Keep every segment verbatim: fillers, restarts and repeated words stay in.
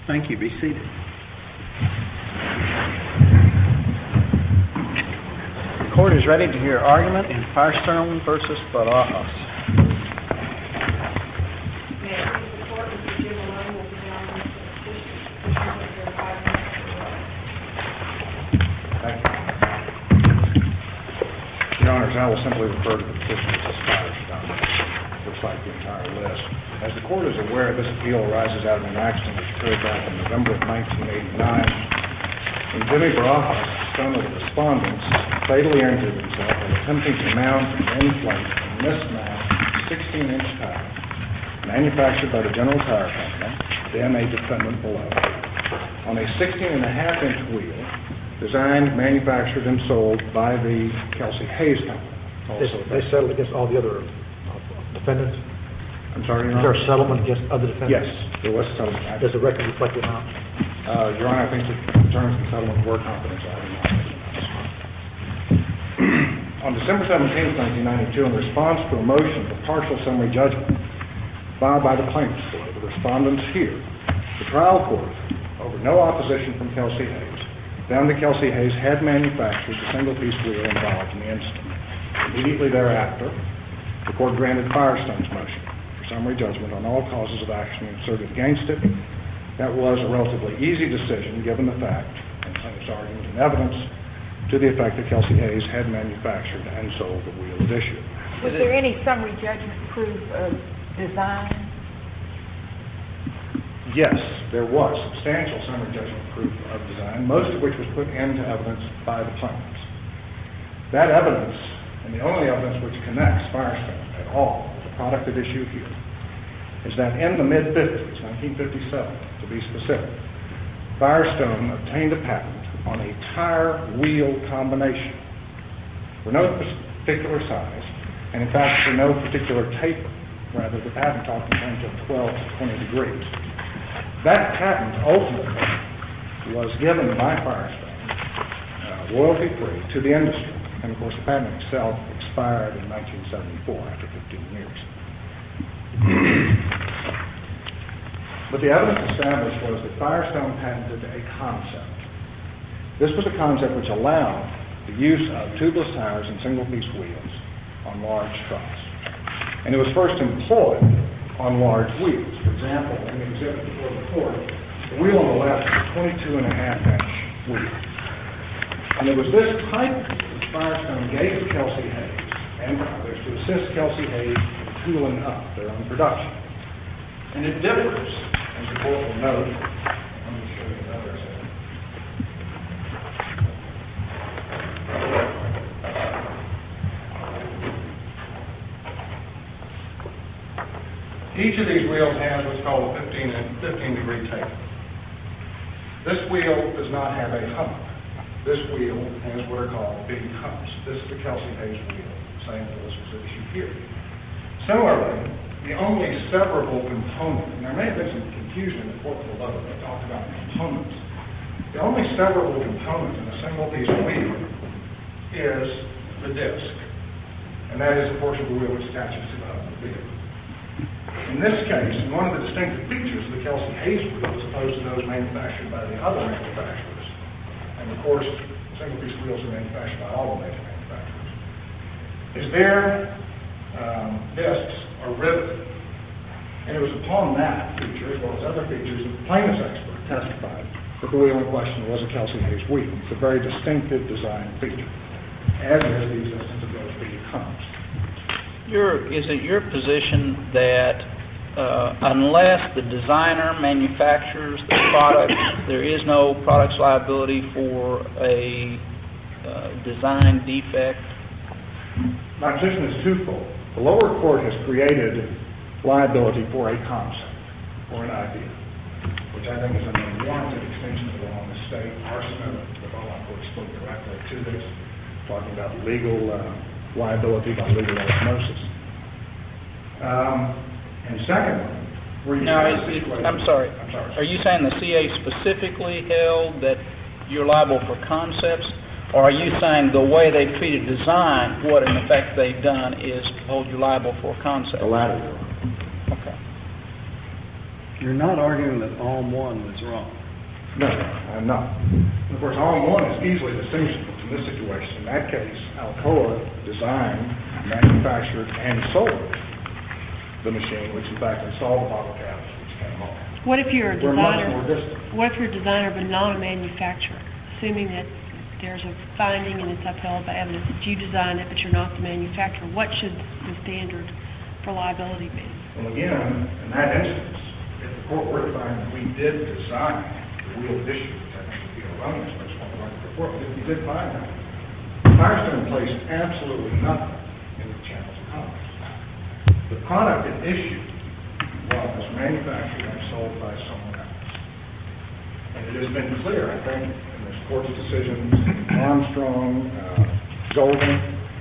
Thank you. Be seated. The court is ready to hear argument in Firestone versus Barajas. May I please the court, Mister Jim Malone will be on the petition for five minutes. Thank you. Your Honors, I will simply refer to the petition as Firestone. Looks like the entire list. As the court is aware, this appeal arises out of an accident which occurred back in November of nineteen eighty-nine when Jimmy Barajas, son of the respondents, fatally injured himself while attempting to mount and inflate a mismatched sixteen inch tire manufactured by the General Tire Company, then a defendant below, on a sixteen and a half inch wheel designed, manufactured, and sold by the Kelsey Hayes Company. Also, they, they settled against all the other uh, defendants? I'm sorry, Your Is there Honor? a settlement against other defendants? Yes, there was a settlement. Does the record reflect the amount? Uh, Your Honor, I think the terms of the settlement were confidential. I do not. On December seventeenth, nineteen ninety-two, in response to a motion for partial summary judgment filed by the plaintiffs for the respondents here, the trial court, over no opposition from Kelsey Hayes, found that Kelsey Hayes had manufactured the single-piece wheel involved in the incident. Immediately thereafter, the court granted Firestone's motion for summary judgment on all causes of action asserted against it. That was a relatively easy decision given the fact, and plaintiff's argument and evidence, to the effect that Kelsey Hayes had manufactured and sold the wheel at issue. Was there any summary judgment proof of design? Yes, there was substantial summary judgment proof of design, most of which was put into evidence by the plaintiffs. That evidence, and the only evidence which connects Firestone at all with the product at issue here, is that in the mid-fifties, nineteen fifty-seven to be specific, Firestone obtained a patent on a tire-wheel combination for no particular size, and in fact for no particular taper. Rather, the patent talked in terms of twelve to twenty degrees. That patent ultimately was given by Firestone, uh, royalty-free, to the industry. And of course, the patent itself expired in nineteen seventy-four after fifteen years. But the evidence established was that Firestone patented a concept. This was a concept which allowed the use of tubeless tires and single-piece wheels on large trucks. And it was first employed on large wheels. For example, in the exhibit before the court, the wheel on the left is a twenty-two and a half inch wheel. And it was this type of wheel which Firestone gave to Kelsey Hayes and others to assist Kelsey Hayes in tooling up their own production. And it differs, as the court will note. Let me show you another example. Each of these wheels has what's called a fifteen degree taper. This wheel does not have a hump. This wheel has what are called big humps. This is the Kelsey Hayes wheel, same as this was issued here. Similarly, the only severable component, and there may have been some confusion in the court below, they talked about components. The only severable component in a single piece of wheel is the disc. And that is the portion of the wheel which attaches to the hub of the vehicle. In this case, and one of the distinctive features of the Kelsey Hayes wheel as opposed to those manufactured by the other manufacturers, and of course, single-piece wheels are manufactured by all the major manufacturers, is their um, discs are riveted. And it was upon that feature, as well as other features, that the plaintiff's expert testified that the wheel in question was a Kelsey Hayes wheel. It's a very distinctive design feature, as is the existence of those big humps. Your, is it your position that uh, unless the designer manufactures the product, there is no products liability for a uh, design defect? My position is twofold. The lower court has created liability for a concept, or an idea, which I think is an unwarranted extension of the law in the state. Arsenault, the Beaumont court, spoke directly to this, talking about legal uh, liability by legal osmosis. Um, and secondly, where you now, have is, situation, I'm sorry. I'm sorry. Are you saying the C A specifically held that you're liable for concepts, or are you saying the way they've treated design, what in effect they've done is hold you liable for concepts? The latter. Okay. You're not arguing that A L M one was wrong. No, I'm not. Of course, A L M one is easily distinguishable from this situation. In that case, Alcoa designed, manufactured, and sold the machine, which in fact installed the bottle caps, which came off. What if you're a We're much designer? more distant. What if you're a designer but not a manufacturer? Assuming that there's a finding and it's upheld by evidence that you designed it but you're not the manufacturer, what should the standard for liability be? Well, again, in that instance, if the court were to find that we did design the wheeled issue, which I think would be erroneous, I just want to run the report, but if we did find that, Firestone placed absolutely nothing in the channels of commerce. The product at issue was manufactured and sold by someone else. And it has been clear, I think, in this court's decisions, Armstrong, uh, Golden,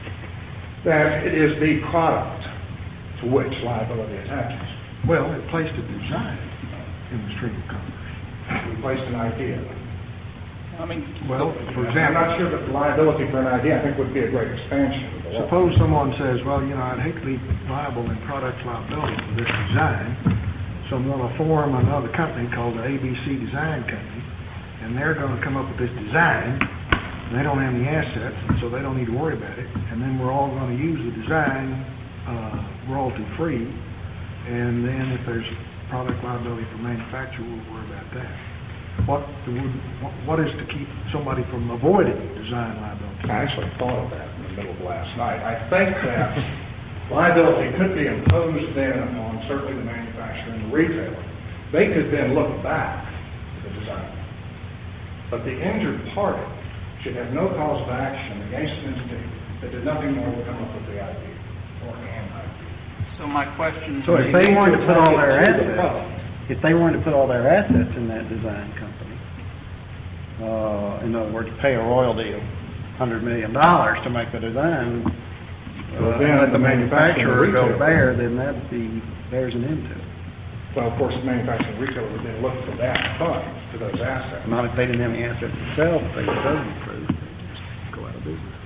that it is the product to which liability attaches. Well, it placed a design in the stream of commerce. We placed an idea. I mean, Well, for I'm example, not sure that liability for an idea, I think, would be a great expansion of the law. suppose someone says, well, you know, I'd hate to be liable in product liability for this design, so I'm going to form another company called the A B C Design Company, and they're going to come up with this design, and they don't have any assets, and so they don't need to worry about it, and then we're all going to use the design uh, royalty-free, and then if there's product liability for manufacturer, we'll worry about that. What, would, what is to keep somebody from avoiding design liability? I actually thought of that in the middle of last night. I think that liability could be imposed then on certainly the manufacturer and the retailer. They could then look back to the designer. But the injured party should have no cause of action against an entity that did nothing more than come up with the idea or an idea. so my question... So if they wanted to put all their Take it to the assets, product. if they wanted to put all their assets in that design company, uh, in other words, pay a royalty of one hundred million dollars to make the design, Well, uh, then and let the the manufacturer manufacturer go retailer- bare, then that'd be, there's an end to it. Well, of course, the manufacturing retailer would then look for that fund, for those assets. Not if they didn't have any assets themselves, if they were burden proof, they'd just go out of business.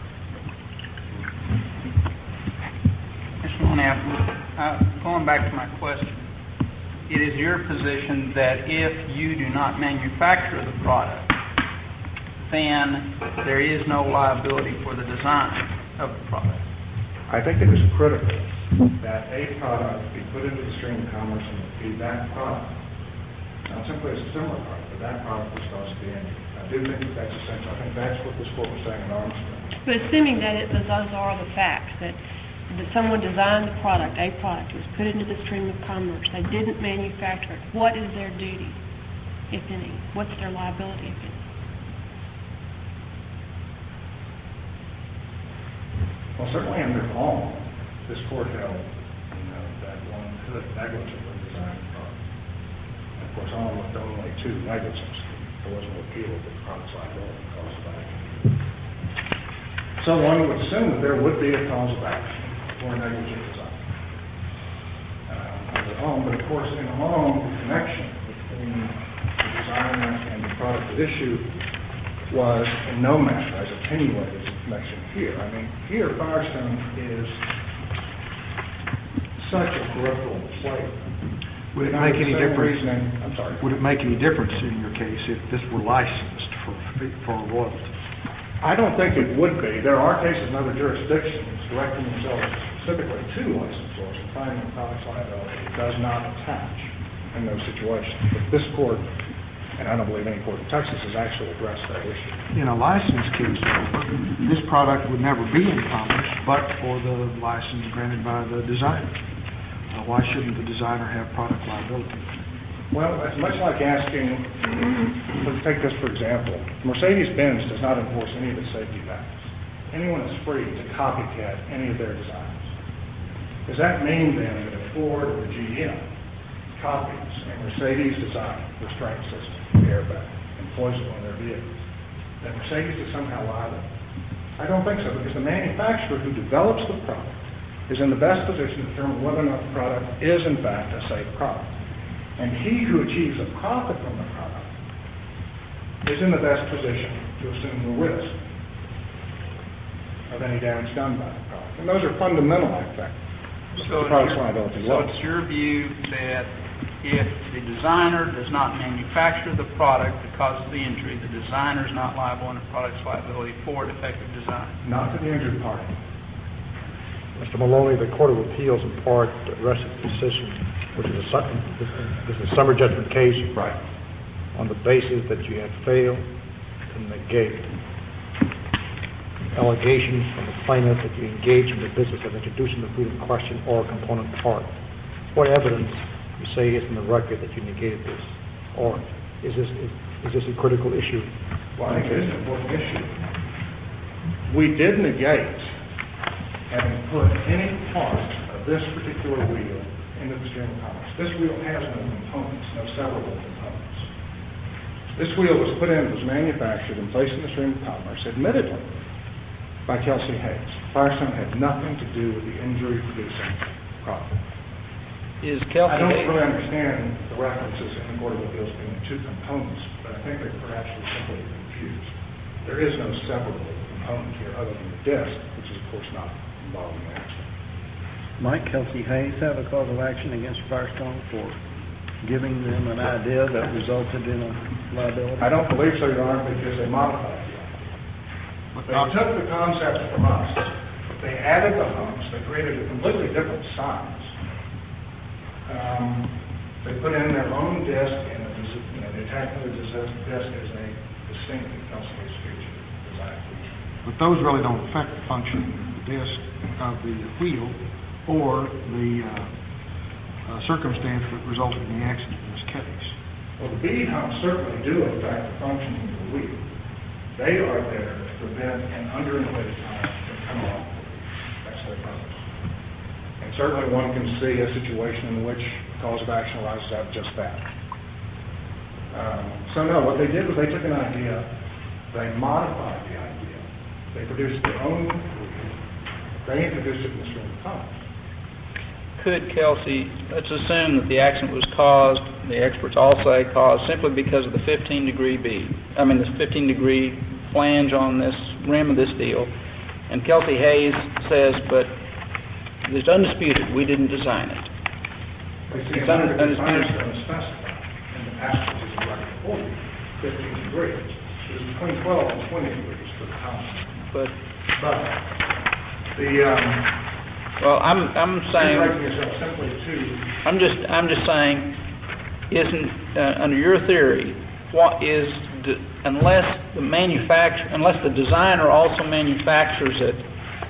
Mister Monap, uh, going back to my question, it is your position that if you do not manufacture the product, then there is no liability for the design of the product. I think it is critical that a product be put into the stream of commerce and it be that product, not simply a similar product, but that product which caused the injury. I do think that that's essential. I think that's what this court was saying in Armstrong. But assuming that it, that those are the facts, that, that someone designed the product, a product, was put into the stream of commerce, they didn't manufacture it, what is their duty, if any? What's their liability, if any? Well, certainly under law, this court held, you know, that one could negligently design the product. And of course, all looked only to negligence. There was no appeal of the product's liability cause of action. So one would assume that there would be a cause of action for negligent design. Uh, under home, but of course, in home, the connection between the designer and the product at issue was in no manner as attenuated as the connection here. I mean, here Firestone is such a peripheral player. Would it And make under any the same difference? reasoning- I'm sorry. Would it make any difference in your case if this were licensed for, for royalties? I don't think it would be. There are cases in other jurisdictions directing themselves specifically to licensors and finding that product's liability does not attach in those situations. But this court, and I don't believe any court in Texas, has actually addressed that issue. In a license case, however, this product would never be in commerce but for the license granted by the designer. Uh, why shouldn't the designer have product liability? Well, it's much like asking, let's take this for example. Mercedes-Benz does not enforce any of its safety values. Anyone is free to copycat any of their designs. Does that mean then that if Ford or G M copies a Mercedes design restraint system, airbag, and employs it on their vehicles, that Mercedes is somehow liable? I don't think so, because the manufacturer who develops the product is in the best position to determine whether or not the product is in fact a safe product. And he who achieves a profit from the product is in the best position to assume the risk of any damage done by the product. And those are fundamental, I think, So to it's product's your- liability So law. it's your view that if the designer does not manufacture the product that causes the injury, the designer is not liable under product's liability for defective design. Not to the injured party. Mister Maloney, the Court of Appeals in part rested its decision, which is a, su- this this is a summary judgment case, Right. on the basis that you had failed to negate allegations from the plaintiff that you engaged in the business of introducing the freedom question or component part. What evidence you say is in the record that you negated this? Or is this, is, is this a critical issue? Well, I think it is an important issue. We did negate having put any part of this particular wheel into the stream of commerce. This wheel has no components, no severable components. This wheel was put in, was manufactured and placed in the stream of commerce, admittedly, by Kelsey Hayes. Firestone had nothing to do with the injury-producing product. Is Kelsey I don't Hayes... really understand the references in the Court of Appeals being two components, but I think they're perhaps simply confused. There is no severable component here other than the disc, which is, of course, not involved in the accident. Might Kelsey Hayes have a cause of action against Firestone for giving them an idea that resulted in a liability? I don't believe so, Your Honor, because they modified the idea. They took the concept from us. They added the humps. They created a completely different size. Um, they put in their own disc, and the, you know, they technically disc as a distinctive Kelsey Hayes feature, design feature. But those really don't affect the function of the disc of the wheel or the uh, uh, circumstance that resulted in the accident in this case. Well, the bead humps certainly do affect the functioning of the wheel. They are there to prevent an underinflated tire from coming off the wheel. That's their purpose. And certainly one can see a situation in which the cause of action arises out of just that. Um, so no, what they did was they took an idea, they modified the idea, they produced their own wheel, they introduced it in the stream of commerce. Could Kelsey, let's assume that the accident was caused, the experts all say caused simply because of the fifteen degree bead, I mean this fifteen degree flange on this rim of this deal, and Kelsey Hayes says, but it's undisputed, we didn't design it. They see It's under the undisputed. Firestone specified in the passages of record forty, fifteen degrees. It is between twelve and twenty degrees for the concept. But, But the um, well, I'm, I'm saying... You're directing yourself simply to I'm just, I'm just saying, isn't, uh, under your theory, what is, d- unless the manufacturer, unless the designer also manufactures it,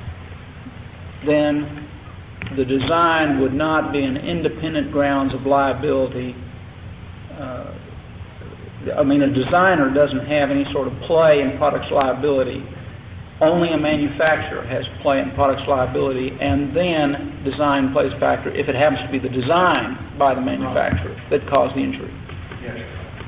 then the design would not be an independent grounds of liability. Uh, I mean, a designer doesn't have any sort of play in products liability. Only a manufacturer has play in products liability, and then design plays a factor if it happens to be the design by the manufacturer that caused the injury. Yes.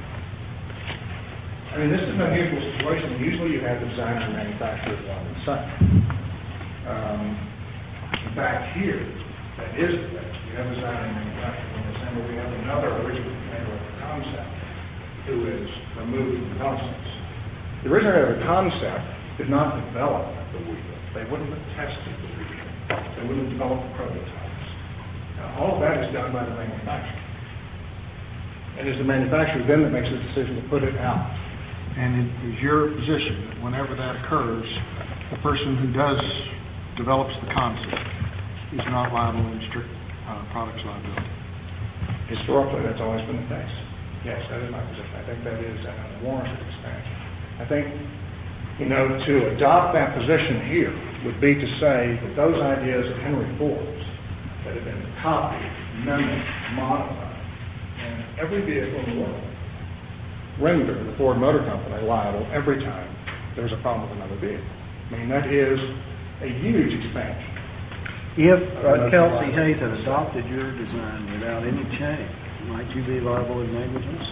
I mean, this is an unusual situation. Usually you have the designer and manufacturer one and the same. Um, in fact, here, that is the case. You have designer and manufacturer one and the same, but we have another original creator of the concept who is removed from the process. The originator of the concept did not develop the wheel. They wouldn't have tested the wheel. They wouldn't have developed the prototypes. Now, all of that is done by the manufacturer. And it's the manufacturer then that makes the decision to put it out. And it is your position that whenever that occurs, the person who does, develops the concept is not liable in strict uh, products liability? Historically, that's always been the case. Yes, that is my position. I think that is an unwarranted expansion. I think, you know, to adopt that position here would be to say that those ideas of Henry Ford's that have been copied, mimicked, modified, and every vehicle in the world render the Ford Motor Company liable every time there's a problem with another vehicle. I mean, that is a huge expansion. If uh, Kelsey Hayes had adopted your design without any change, might you be liable in negligence?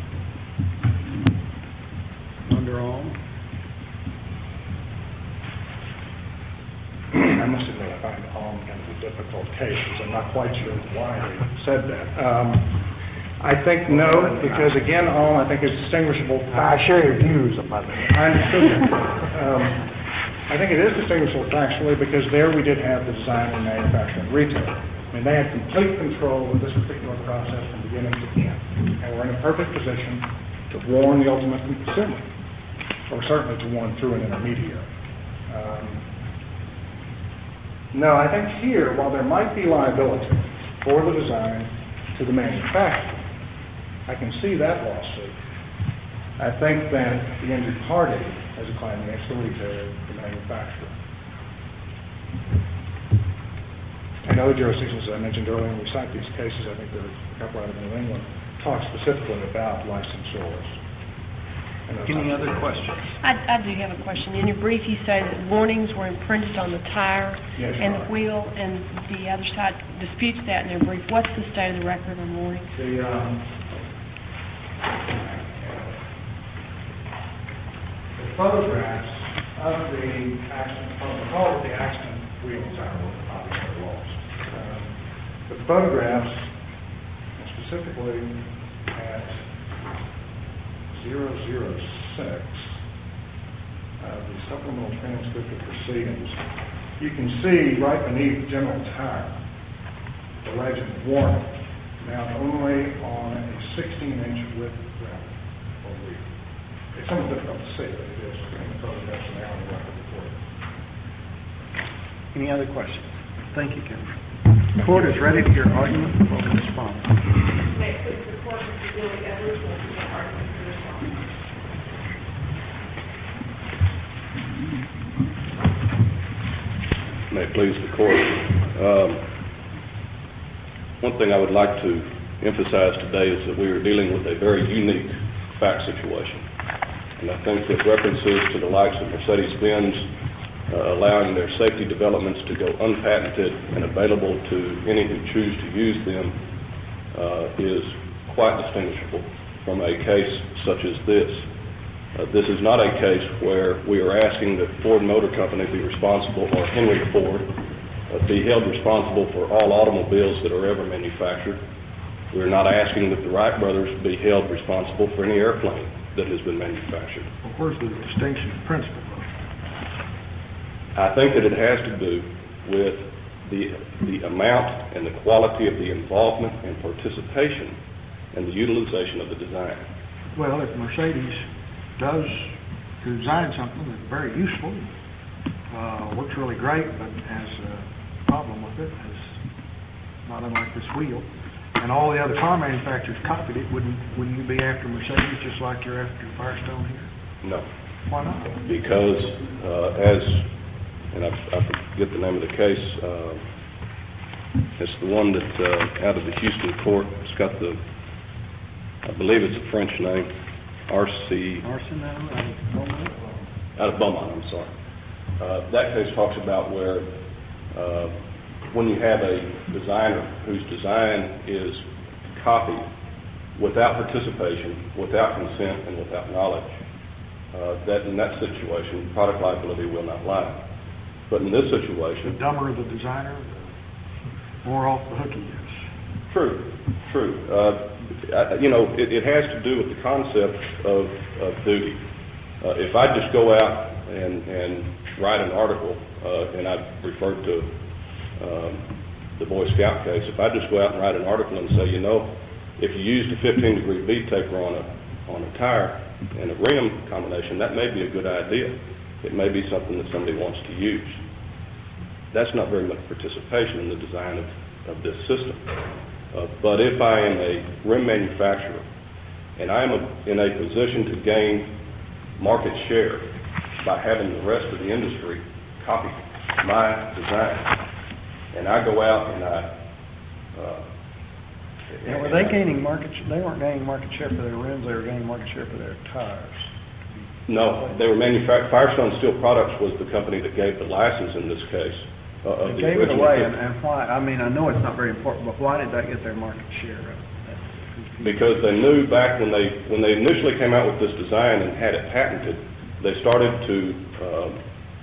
Under all? I must admit, I find Alm kind of a difficult case, because I'm not quite sure why they said that. Um, I think no, because again, Alm, I think is distinguishable. I share your views about that. I understood that. Um, I think it is distinguishable factually because there we did have the design and manufacturing retailer. I mean, they had complete control of this particular process from beginning to end, and we're in a perfect position to warn the ultimate consumer, or certainly to warn through an intermediary. Um, no, I think here, while there might be liability for the design to the manufacturer, I can see that lawsuit. I think that the injured party has a claim against the retailer, the manufacturer. In other jurisdictions, as I mentioned earlier, when we cite these cases, I think there are a couple out of New England, talk specifically about licensors. Any other questions? I, I do have a question. In your brief, you say that warnings were imprinted on the tire Yes, and the Your Honor. wheel, and the other side disputes that in their brief. What's the state of the record on warnings? The, um, the photographs of the accident, from the call of the accident wheel and tire were obviously lost. Um, the photographs, specifically at zero zero six of the supplemental transcript of proceedings, you can see right beneath general tire the legend warning, now only on a sixteen inch width rim or wheel. It's somewhat difficult to see, but it is in the photographs and now on the record report. Any other questions? Thank you, Kevin. The court is ready to hear argument from the respondent. May it please the court, Mister Billy Edwards, will present argument for the respondent. May it please the court. Um, one thing I would like to emphasize today is that we are dealing with a very unique fact situation. And I think that references to the likes of Mercedes-Benz uh, allowing their safety developments to go unpatented and available to any who choose to use them uh, is quite distinguishable from a case such as this. Uh, this is not a case where we are asking that Ford Motor Company be responsible, or Henry Ford, uh, be held responsible for all automobiles that are ever manufactured. We're not asking that the Wright brothers be held responsible for any airplane that has been manufactured. Well, where's the distinction in principle, though? I think that it has to do with the, the amount and the quality of the involvement and participation in the utilization of the design. Well, if Mercedes does design something that's very useful, uh, works really great, but has a problem with it, is not unlike this wheel, and all the other car manufacturers copied it, wouldn't wouldn't you be after Mercedes just like you're after Firestone here? No. Why not? Because uh, as, and I, I forget the name of the case, uh, it's the one that uh, out of the Houston court, it's got the, I believe it's a French name, R C Arsenal out of Beaumont? Out of Beaumont, I'm sorry. Uh, that case talks about where uh, when you have a designer whose design is copied without participation, without consent, and without knowledge, uh, that in that situation, product liability will not lie. But in this The situation... dumber the designer, the more off the hook he is. True, true. Uh, I, you know, it, it has to do with the concept of, of duty. Uh, if I just go out and, and write an article, uh, and I've referred to um, the Boy Scout case, if I just go out and write an article and say, you know, if you used a fifteen degree bead taper on a, on a tire and a rim combination, that may be a good idea. It may be something that somebody wants to use. That's not very much participation in the design of, of this system. Uh, but if I am a rim manufacturer and I am a, in a position to gain market share by having the rest of the industry copy my design, and I go out and I... Uh, Now, were they gaining market, sh- they weren't gaining market share for their rims, they were gaining market share for their tires. No, they were manufactured. Firestone Steel Products was the company that gave the license in this case. Uh, of They the gave it original- away, and, and why, I mean, I know it's not very important, but why did that get their market share? Uh, that's confusing. Because they knew back when they when they initially came out with this design and had it patented, they started to um,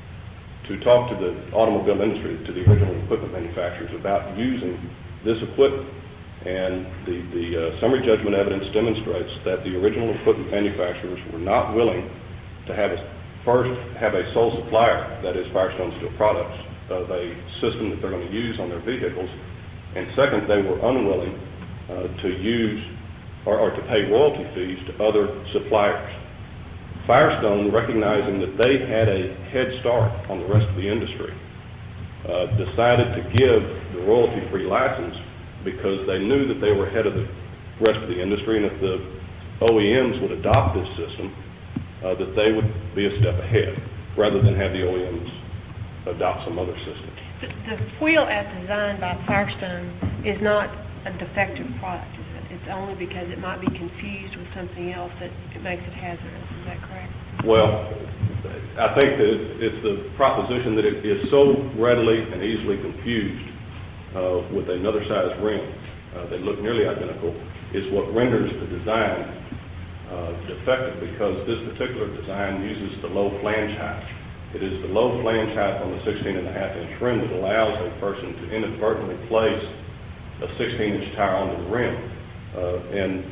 to talk to the automobile industry, to the original equipment manufacturers about using this equipment. And the, the uh, summary judgment evidence demonstrates that the original equipment manufacturers were not willing to have a, first have a sole supplier, that is Firestone Steel Products, of a system that they're going to use on their vehicles And second, they were unwilling uh, to use or, or to pay royalty fees to other suppliers. Firestone, recognizing that they had a head start on the rest of the industry, uh, decided to give the royalty-free license because they knew that they were ahead of the rest of the industry, and if the O E Ms would adopt this system, uh, that they would be a step ahead, rather than have the O E Ms adopt some other system. The, the wheel as designed by Firestone is not a defective product, is it? It's only because it might be confused with something else that it makes it hazardous. Is that correct? Well, I think that it's the proposition that it is so readily and easily confused uh, with another size rim. Uh, they look nearly identical, is what renders the design uh, defective, because this particular design uses the low flange height. It is the low flange height on the sixteen and a half inch rim that allows a person to inadvertently place a sixteen inch tire onto the rim. Uh, and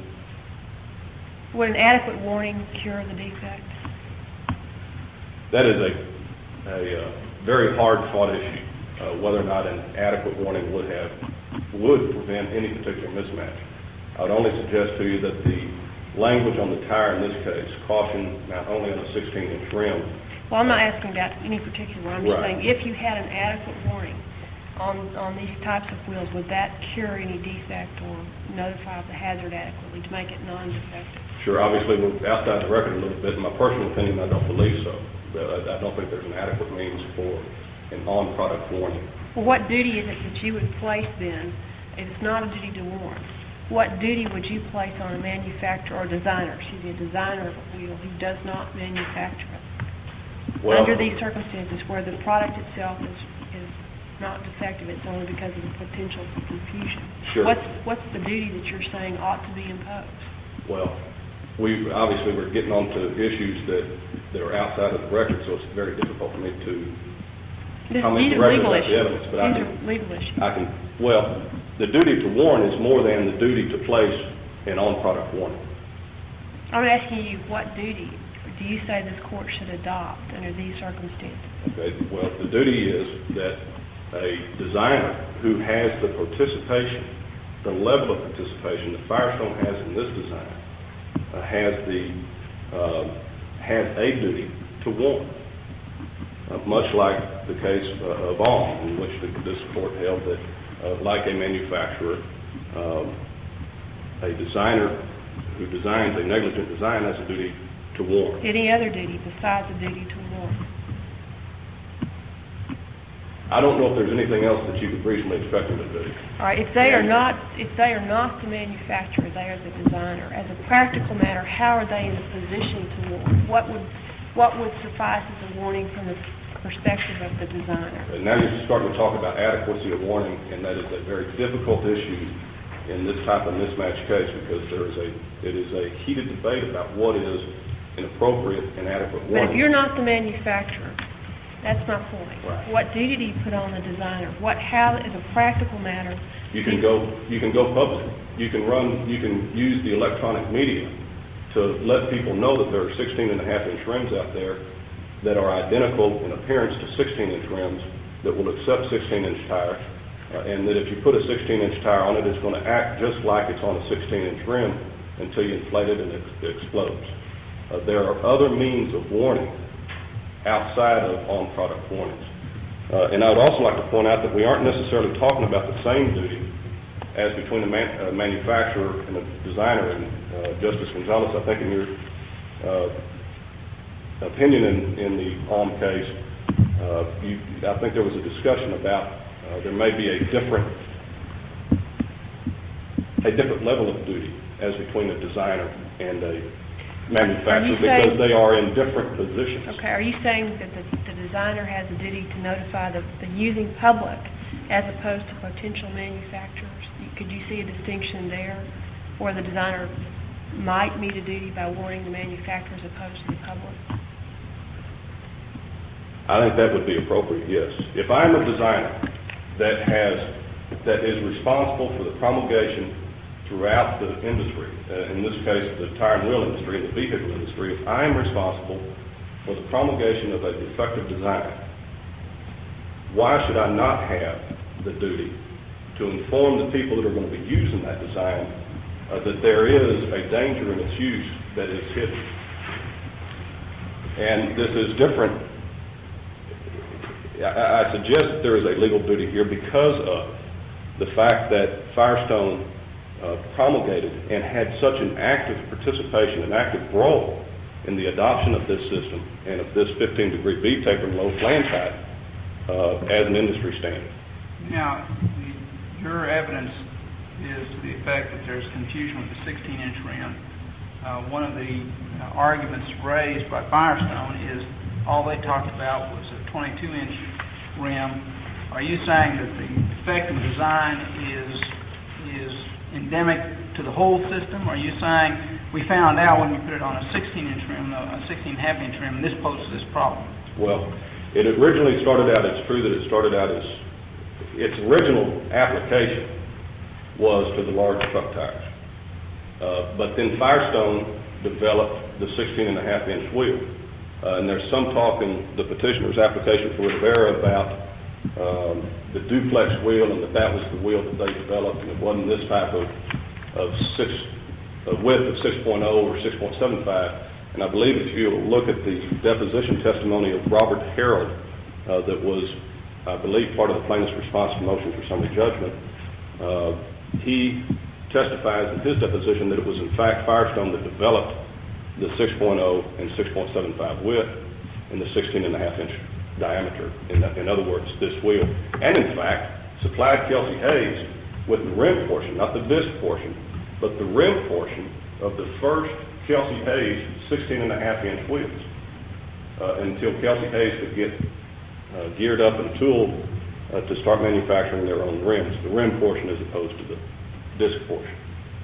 would an adequate warning cure the defect? That is a, a uh, very hard-fought issue, uh, whether or not an adequate warning would have would prevent any particular mismatch. I would only suggest to you that the language on the tire in this case, caution not only on the sixteen inch rim. Well, I'm not asking about any particular one. I'm just Right. saying if you had an adequate warning on, on these types of wheels, would that cure any defect or notify of the hazard adequately to make it non-defective? Sure, obviously we're outside the record a little bit. In my personal opinion, I don't believe so. But I, I don't think there's an adequate means for an on-product warning. Well, what duty is it that you would place then, if it's not a duty to warn? What duty would you place on a manufacturer or designer, excuse me, a designer of a wheel who does not manufacture it? Well, Under these circumstances where the product itself is, is not defective, it's only because of the potential for confusion. Sure. What's, what's the duty that you're saying ought to be imposed? Well, we obviously we're getting onto issues that, that are outside of the record, so it's very difficult for me to This, comment these are directly legal about the issues. evidence. But I These can, are legal issues. I can, well, the duty to warn is more than the duty to place an on-product warning. I'm asking you, what duty do you say this court should adopt under these circumstances? Okay. Well, the duty is that a designer who has the participation, the level of participation that Firestone has in this design, uh, has the uh, has a duty to warn. Uh, much like the case uh, of Alm, in which the, this court held that, uh, like a manufacturer, um, a designer who designs a negligent design has a duty to warn. Any other duty besides the duty to warn? I don't know if there's anything else that you could reasonably expect them to do. All right, if they are not, if they are not the manufacturer, they are the designer. As a practical matter, how are they in a position to warn? What would, what would suffice as a warning from the perspective of the designer? And now you're starting to talk about adequacy of warning, and that is a very difficult issue in this type of mismatch case, because there is a, it is a heated debate about what is an appropriate and adequate warning. But if you're not the manufacturer, that's my point. Right. What duty do you put on the designer? What, how, as a practical matter, You can go, you can go public. You can run, you can use the electronic media to let people know that there are sixteen and a half inch rims out there that are identical in appearance to sixteen inch rims that will accept sixteen inch tires, uh, and that if you put a sixteen inch tire on it, it's going to act just like it's on a sixteen inch rim until you inflate it and it, it explodes. Uh, there are other means of warning outside of on-product warnings. Uh, and I would also like to point out that we aren't necessarily talking about the same duty as between the man, uh, manufacturer and the designer. And uh, Justice Gonzalez, I think in your uh, opinion in, in the Alm case, uh, you, I think there was a discussion about uh, there may be a different a different level of duty as between a designer and a manufacturer, because saying, they are in different positions. Okay, are you saying that the, the designer has a duty to notify the, the using public as opposed to potential manufacturers? Could you see a distinction there where the designer might meet a duty by warning the manufacturer as opposed to the public? I think that would be appropriate, yes. If I'm a designer that has, that is responsible for the promulgation throughout the industry, uh, in this case the tire and wheel industry and the vehicle industry, if I am responsible for the promulgation of a defective design, why should I not have the duty to inform the people that are going to be using that design uh, that there is a danger in its use that is hidden. And this is different. I, I suggest that there is a legal duty here because of the fact that Firestone uh, promulgated and had such an active participation, an active role in the adoption of this system and of this fifteen degree bead taper and low flange height uh, as an industry standard. Now, your evidence is to the effect that there's confusion with the sixteen inch rim. Uh, one of the uh, arguments raised by Firestone is all they talked about was a twenty-two inch rim. Are you saying that the defective design is is endemic to the whole system? Are you saying we found out when we put it on a sixteen inch rim, a sixteen and a half inch rim, and this poses this problem? Well, it originally started out, it's true that it started out as, its original application was to the large truck tires. Uh, but then Firestone developed the sixteen and a half inch wheel. Uh, and there's some talk in the petitioner's application for Rivera about um, the duplex wheel and that that was the wheel that they developed and it wasn't this type of, of six, a width of six point oh or six point seven five. And I believe if you look at the deposition testimony of Robert Harold uh, that was, I believe, part of the plaintiff's response to motion for summary judgment, uh, he testifies in his deposition that it was in fact Firestone that developed the six point oh and six point seven five width and the sixteen and a half inch diameter. In, the, in other words, this wheel. And in fact, supplied Kelsey Hayes with the rim portion, not the disc portion, but the rim portion of the first Kelsey Hayes sixteen and a half inch wheels uh, until Kelsey Hayes could get uh, geared up and tooled uh, to start manufacturing their own rims, the rim portion as opposed to the disc portion.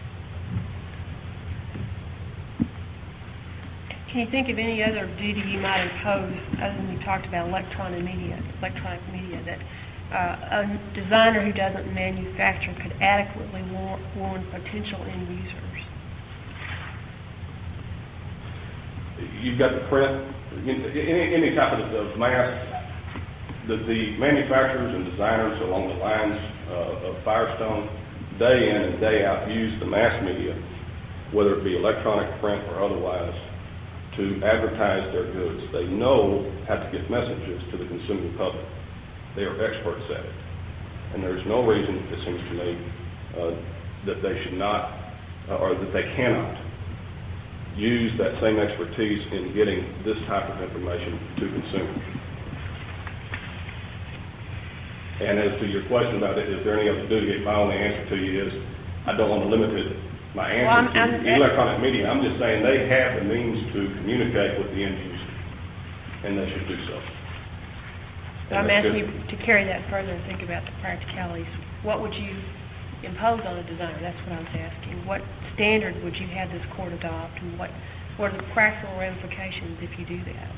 Can you think of any other duty you might impose, other than we talked about electronic media, electronic media, that uh, a designer who doesn't manufacture could adequately warn, warn potential end users? You've got the print, any, any type of, of mask that the manufacturers and designers along the lines uh, of Firestone, day in and day out, use the mass media, whether it be electronic, print, or otherwise, to advertise their goods. They know how to get messages to the consuming public. They are experts at it. And there's no reason, it seems to me, uh, that they should not, uh, or that they cannot, use that same expertise in getting this type of information to consumers. And as to your question about it, is there any other duty, my only answer to you is, I don't want to limit it, my answer well, I'm, to I'm, electronic media. I'm just saying they have the means to communicate with the end user, and they should do so. But I'm asking you to carry that further and think about the practicalities. What would you impose on a designer? That's what I was asking. What standard would you have this court adopt, and what, what are the practical ramifications if you do that?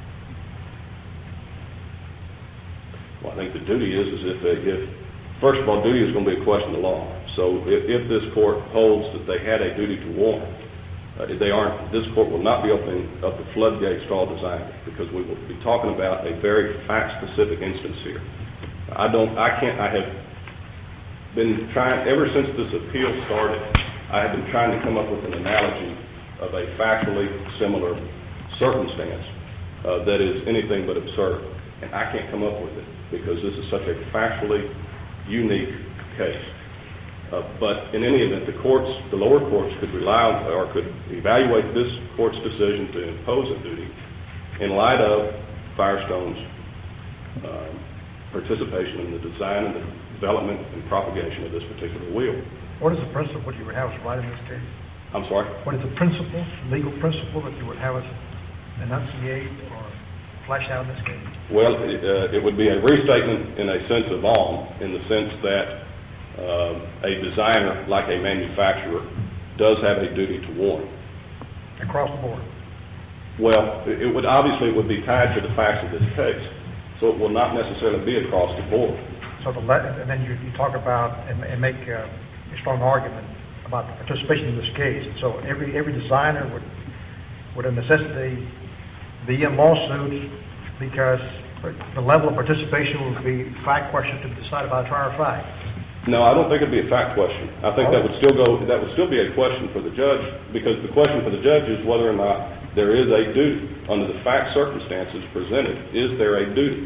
Well, I think the duty is, is if, they, if first of all, duty is going to be a question of law. So if, if this court holds that they had a duty to warn, uh, they aren't, this court will not be opening up the floodgates to all designers, because we will be talking about a very fact-specific instance here. I don't, I can't, I have been trying, ever since this appeal started, I have been trying to come up with an analogy of a factually similar circumstance uh, that is anything but absurd. And I can't come up with it because this is such a factually unique case. Uh, but in any event, the courts, the lower courts could rely on or could evaluate this court's decision to impose a duty in light of Firestone's um, participation in the design and the development and propagation of this particular wheel. What is the principle you would have us write in this case? I'm sorry? What is the principle, legal principle that you would have us enunciate or flesh out in this case? Well, it, uh, it would be a restatement in a sense of all, in the sense that uh, a designer, like a manufacturer, does have a duty to warn. Across the board? Well, it, it would obviously it would be tied to the facts of this case, so it will not necessarily be across the board. So the let, and then you, you talk about and, and make uh, a strong argument about the participation in this case. So every every designer would would of necessity be in lawsuits because the level of participation would be fact questions to be decided by a trier of fact. No, I don't think it'd be a fact question. I think that would still go, that would still be a question for the judge, because the question for the judge is whether or not there is a duty. Under the fact circumstances presented, is there a duty?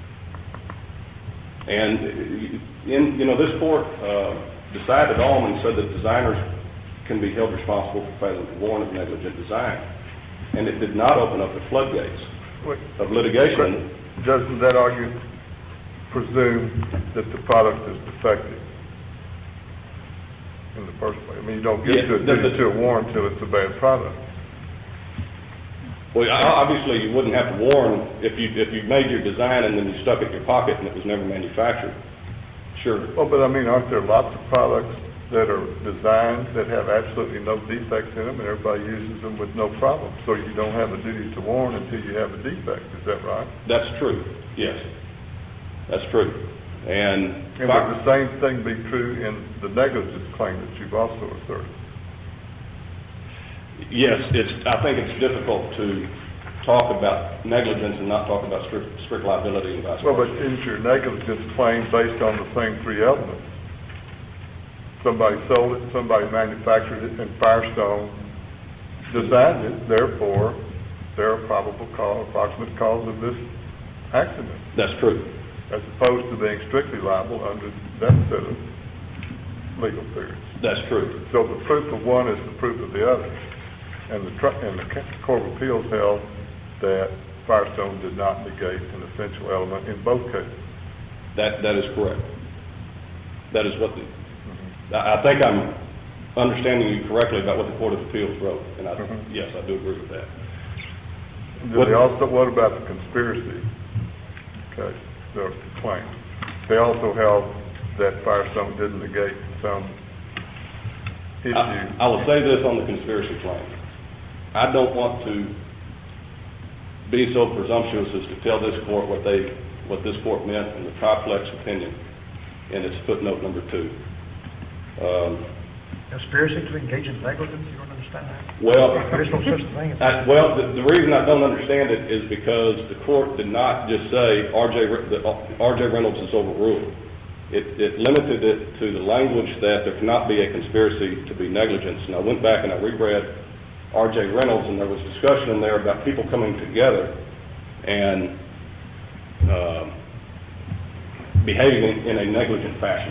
And, in, you know, this court uh, decided on and said that designers can be held responsible for failing to warn of negligent design. And it did not open up the floodgates Wait, of litigation. Doesn't that argument presume that the product is defective in the first place? I mean, you don't get Yeah, to a the- duty the- to a warrant until it's a bad product. Well, obviously, you wouldn't have to warn if you, if you made your design and then you stuck it in your pocket and it was never manufactured. Sure. Well, but I mean, aren't there lots of products that are designed that have absolutely no defects in them and everybody uses them with no problem? So you don't have a duty to warn until you have a defect. Is that right? That's true, yes. That's true. And... And would the same thing be true in the negligence claim that you've also asserted? Yes, it's, I think it's difficult to talk about negligence and not talk about strict, strict liability and vice versa. Well, but isn't your negligence claim based on the same three elements? Somebody sold it, somebody manufactured it, and Firestone designed it, therefore, they're a probable cause, approximate cause of this accident. That's true. As opposed to being strictly liable under that set of legal theories. That's true. So the proof of one is the proof of the other. And the, tr- and the Court of Appeals held that Firestone did not negate an essential element in both cases. That, that is correct. That is what the... Mm-hmm. I, I think I'm understanding you correctly about what the Court of Appeals wrote, and I, Mm-hmm. yes, I do agree with that. Do they also, what about the conspiracy case, the claim? They also held that Firestone didn't negate some issue. I, I will say this on the conspiracy claim. I don't want to be so presumptuous as to tell this court what they, what this court meant in the triplex opinion in its footnote number two. Um, Conspiracy to engage in negligence, you don't understand that? well, There is no such thing as... I, well, the, the reason I don't understand it is because the court did not just say R J Re- that R J Reynolds is overruled. It, it limited it to the language that there cannot be a conspiracy to be negligence. And I went back and I reread R J Reynolds, and there was discussion in there about people coming together and uh, behaving in, in a negligent fashion.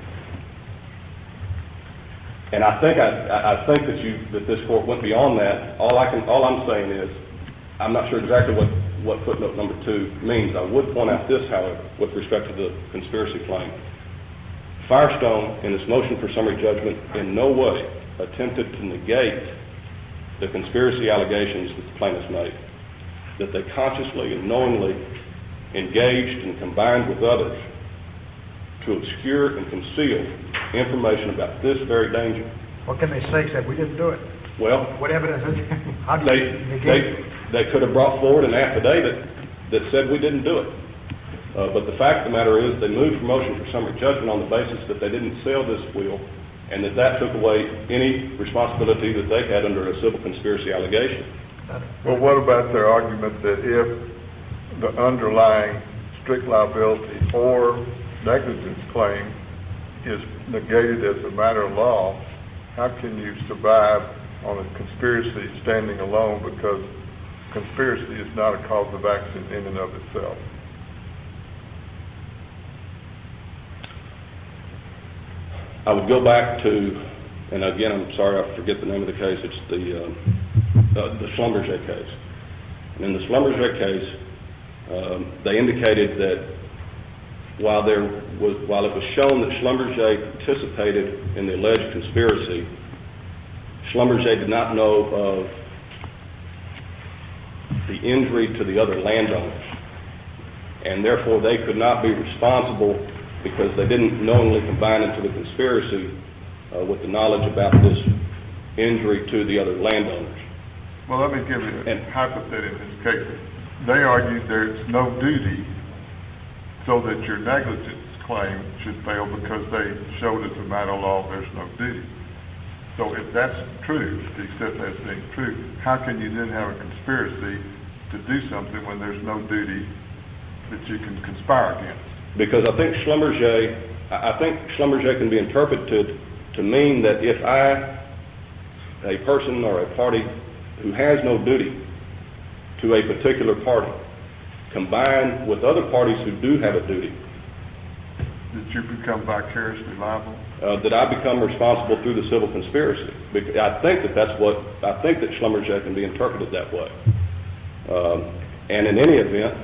And I think I, I think that you that this court went beyond that. All I can all I'm saying is I'm not sure exactly what, what footnote number two means. I would point out this, however, with respect to the conspiracy claim. Firestone, in its motion for summary judgment, in no way attempted to negate the conspiracy allegations that the plaintiffs made, that they consciously and knowingly engaged and combined with others to obscure and conceal information about this very danger. What can they say except we didn't do it? Well, What evidence is How do they, you negate they, it? they could have brought forward an affidavit that said we didn't do it. Uh, but the fact of the matter is they moved for motion for summary judgment on the basis that they didn't sell this wheel, and that that took away any responsibility that they had under a civil conspiracy allegation. Well, what about their argument that if the underlying strict liability or negligence claim is negated as a matter of law, how can you survive on a conspiracy standing alone, because conspiracy is not a cause of action in and of itself? I would go back to, and again, I'm sorry, I forget the name of the case. It's the uh, uh, the Schlumberger case. And in the Schlumberger case, um, they indicated that while there was, while it was shown that Schlumberger participated in the alleged conspiracy, Schlumberger did not know of the injury to the other landowners, and therefore they could not be responsible because they didn't knowingly combine into the conspiracy uh, with the knowledge about this injury to the other landowners. Well, let me give you a And- hypothetical in this case. They argued there's no duty, so that your negligence claim should fail because they showed as a matter of law there's no duty. So if that's true, to accept that as being true, how can you then have a conspiracy to do something when there's no duty that you can conspire against? Because I think Schlumberger, I I think Schlumberger can be interpreted to mean that if I, a person or a party who has no duty to a particular party, combine with other parties who do have a duty, That you become vicariously liable? uh, that I become responsible through the civil conspiracy. Bec- I think that that's what, I think that Schlumberger can be interpreted that way. Um, and in any event,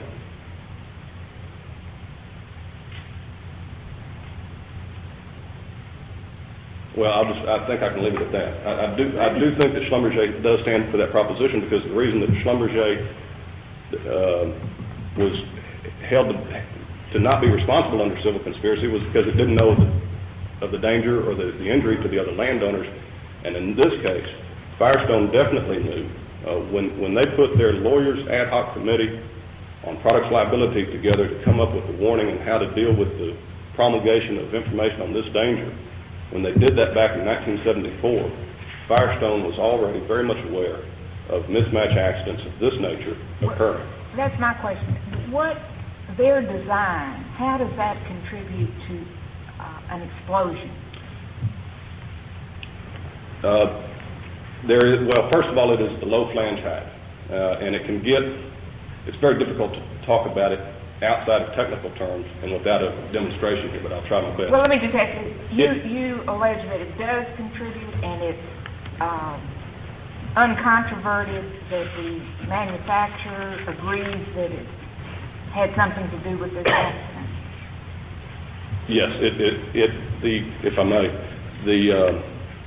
well, I'll just, I think I can leave it at that. I, I do, I do think that Schlumberger does stand for that proposition, because the reason that Schlumberger uh, was held to, to not be responsible under civil conspiracy was because it didn't know of the, of the danger or the, the injury to the other landowners. And in this case, Firestone definitely knew. Uh, when, when they put their lawyers ad hoc committee on products liability together to come up with the warning and how to deal with the promulgation of information on this danger, when they did that back in nineteen seventy-four, Firestone was already very much aware of mismatch accidents of this nature occurring. That's my question. What, their design, how does that contribute to uh, an explosion? Uh, there is, well, first of all, it is the low flange height, uh, and it can get, it's very difficult to talk about it outside of technical terms and without a demonstration here, but I'll try my best. Well, let me just ask you, you, It- you allege that it does contribute and it's um, uncontroverted that the manufacturer agrees that it had something to do with this accident. Yes, it, it, it, the, if I may, the, uh,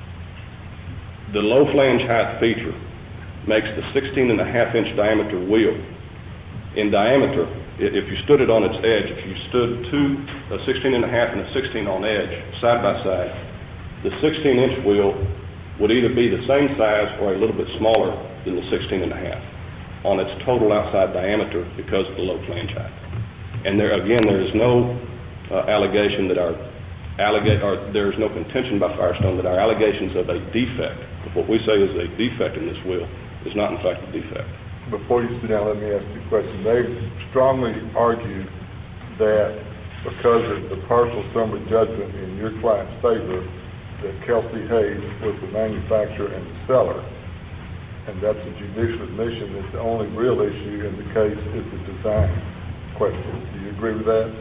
the low flange height feature makes the sixteen and a half inch diameter wheel. In diameter, i- if you stood it on its edge, if you stood two, a sixteen and a half and a sixteen on edge, side by side, the sixteen inch wheel would either be the same size or a little bit smaller than the sixteen and a half on its total outside diameter because of the low flange height. And there, again, there is no uh, allegation that our allegate, or there is no contention by Firestone that our allegations of a defect, of what we say is a defect in this wheel, is not in fact a defect. Before you sit down, let me ask you a question. They strongly argue that because of the partial summary judgment in your client's favor, that Kelsey Hayes was the manufacturer and the seller, and that's a judicial admission that the only real issue in the case is the design question. Do you agree with that?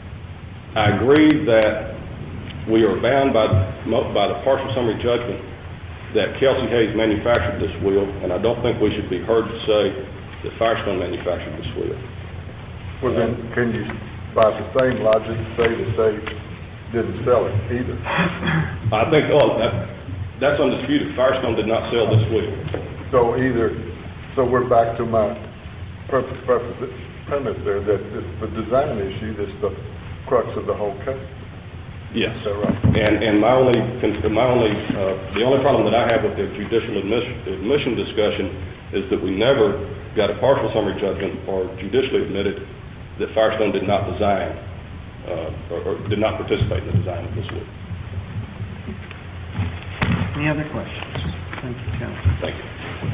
I agree that we are bound by the, mo- by the partial summary judgment that Kelsey Hayes manufactured this wheel, and I don't think we should be heard to say that Firestone manufactured this wheel. Well, then, can you, by the same logic, say that they didn't sell it either? I think, oh, that, that's undisputed. Firestone did not sell this wheel. So either, so we're back to my purpose, purpose, premise there, that it's the design issue that's the crux of the whole case. Yes. Is that right? And, and my only, con- my only, uh, the only problem that I have with the judicial admission, admission discussion is that we never got a partial summary judgment or judicially admitted that Firestone did not design, uh, or, or did not participate in the design of this wheel. Any other questions? Thank you, Counsel. Thank you.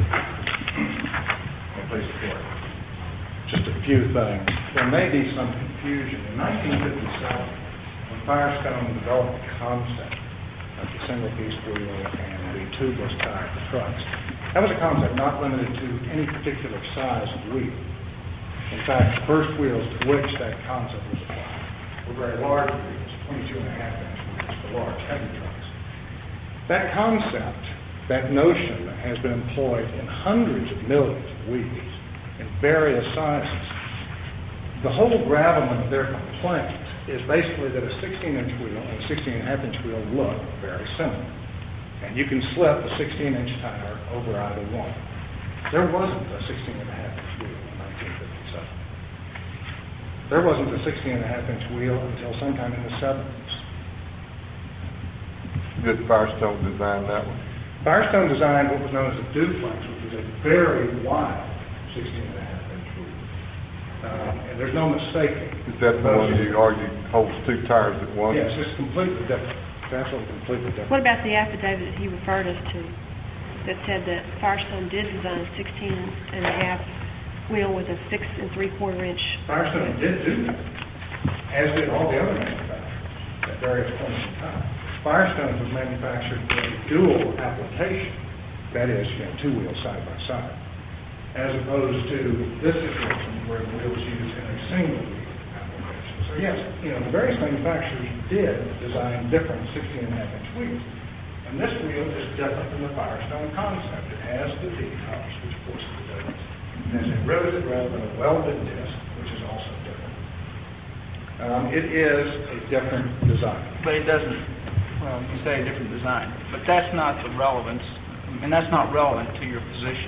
Please support. Just a few things. There may be some confusion. In nineteen fifty-seven, when Firestone developed the concept of the single-piece wheel and the tubeless tire for trucks, that was a concept not limited to any particular size of wheel. In fact, the first wheels to which that concept was applied were very large wheels, twenty-two and a half inch wheels for large, heavy trucks. That concept, that notion, has been employed in hundreds of millions of wheels in various sizes. The whole gravamen of their complaint is basically that a sixteen inch wheel and a sixteen and a half inch wheel look very similar. And you can slip a sixteen inch tire over either one. There wasn't a sixteen and a half inch wheel in nineteen fifty-seven. There wasn't a sixteen and a half inch wheel until sometime in the seventies. Did Firestone design that one? Firestone designed what was known as a duplex, which was a very wide sixteen and a half inch wheel. Um, and there's no mistaking. Is that the one you argue holds two tires at once? Yes, it's completely different. It's absolutely completely different. What about the affidavit that he referred us to that said that Firestone did design a sixteen and a half wheel with a six and three quarter inch? Firestone did do that, as did all the other manufacturers. at various points in time. Firestone was manufactured for a dual application, that is, you know, two wheels side by side, as opposed to this situation where the wheel was used in a single wheel application. So yes, you know, the various manufacturers did design different sixteen and a half inch wheels. And this wheel is different from the Firestone concept. It has the D-cups, which of course it does. It has a riveted rather than a welded disc, which is also different. Um, it is a different design. But it doesn't, well, you say a different design, but that's not the relevance, and that's not relevant to your position.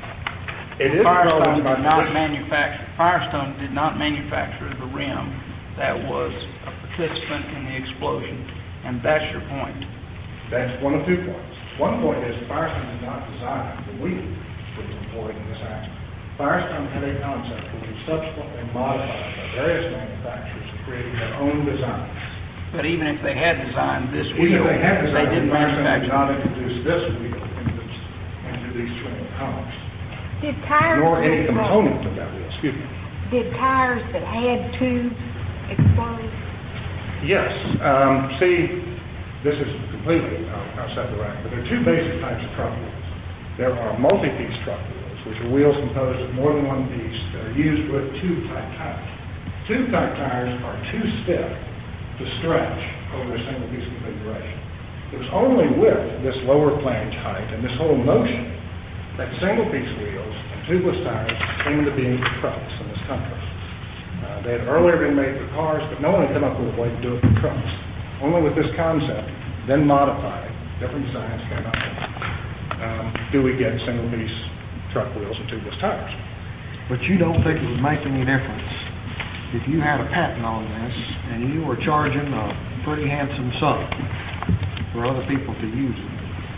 It is relevant Firestone to my did not position. manufacture, Firestone did not manufacture the rim that was a participant in the explosion, and that's your point. That's one of two points. One point is Firestone did not design the wheel that was employed in this accident. Firestone had a concept which was subsequently modified by various manufacturers and created their own designs. But even if they had designed this Even wheel, if they had they designed it, didn't Firestone did manufacture not it. introduce this wheel into, into these string of commerce, Did tires... nor any that- component of that wheel, excuse me. Did tires that had tubes explode? Yes. Um, see, this is completely uh, outside the rack, but there are two basic types of truck wheels. There are multi-piece truck wheels, which are wheels composed of more than one piece that are used with tube-type tires. Tube-type tires are too stiff to stretch over a single-piece configuration. It was only with this lower flange height and this whole notion that single-piece wheels and tubeless tires came into being for trucks in this country. Uh, they had earlier been made for cars, but no one had come up with a way to do it for trucks. Only with this concept, then modified, different designs came up with, um, do we get single-piece truck wheels and tubeless tires. But you don't think it would make any difference if you had a patent on this and you were charging a pretty handsome sum for other people to use it,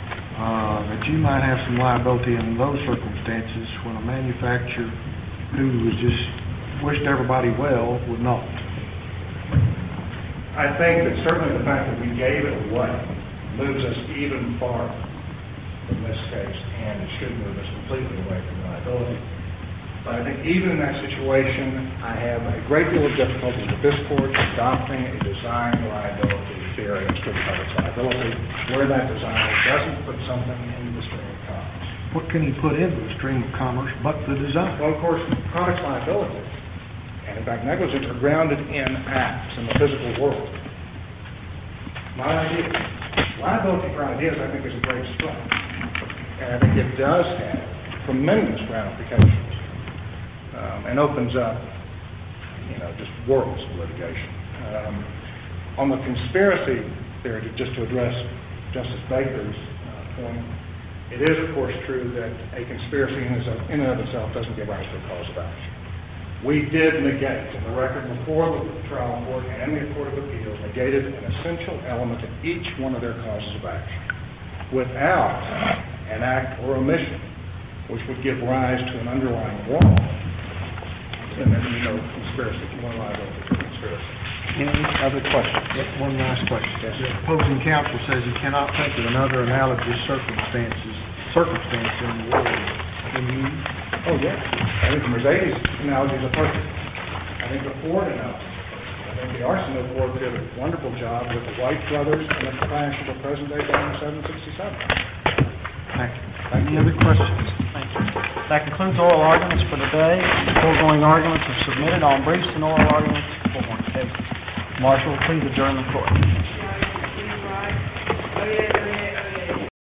uh, that you might have some liability in those circumstances when a manufacturer who was just wished everybody well would not? I think that certainly the fact that we gave it away moves us even farther from this case, and it should move us completely away from liability. But I think even in that situation, I have a great deal of difficulty with this court adopting a design liability theory of strict products liability, where that designer doesn't put something into the stream of commerce. What can he put into the stream of commerce but the design? Well, of course, products liability, and in fact negligence, are grounded in acts in the physical world. My idea, liability for ideas, I think, is a great strength. And I think it does have tremendous ramifications um, and opens up, you know, just worlds of litigation. Um, on the conspiracy theory, just to address Justice Baker's uh, point, it is, of course, true that a conspiracy in and of itself doesn't give rise to a cause of action. We did negate, in the record before the trial court and the Court of Appeals, negated an essential element of each one of their causes of action without an act or omission which would give rise to an underlying wrong. And then, you know, conspiracy, one liability for conspiracy. Any other questions? Yep, one last question. Yes, The sir. opposing counsel says he cannot think of another analogous circumstances, circumstance in the world. Can you? Oh, yeah. I think the Mercedes analogy is a perfect. I think the Ford analogy is a perfect. I think the Arsenal Ford did a wonderful job with the White brothers and the crash of the present-day Boeing seven sixty-seven. Thank you. Any other questions? Thank you. That concludes oral arguments for today. The foregoing arguments are submitted on briefs and oral arguments for more cases. Marshal, please adjourn the court.